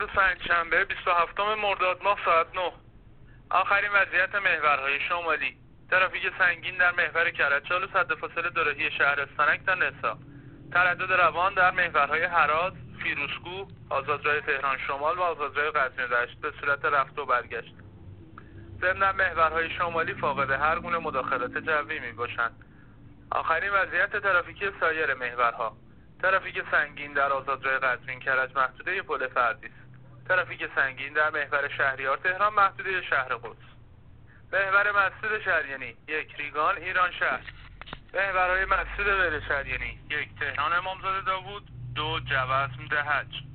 پنجشنبه 27 مرداد ماه ساعت 9. آخرین وضعیت محورهای شمالی. ترافیک سنگین در محور کرجال و سد فاصله دوراهی شهرستانک تا نسا. تردد روان در محورهای هراز، فیروزکوه، آزادراه تهران شمال و آزادراه قزوین دشت به صورت رفت و برگشت. ضمن محورهای شمالی فاقد هر گونه مداخلات جوی می باشند. آخرین وضعیت ترافیکی سایر محورها. ترافیک سنگین در آزادراه قزوین کرج محدوده پل فردیس. ترافیک سنگین در محور شهریار تهران محدوده شهر قدس. محور مسجد شریعتی 1 ریگان ایران شهر. محورهای مسجد بر شریعتی 1 تهران امامزاده داوود 2 جوزم دهج.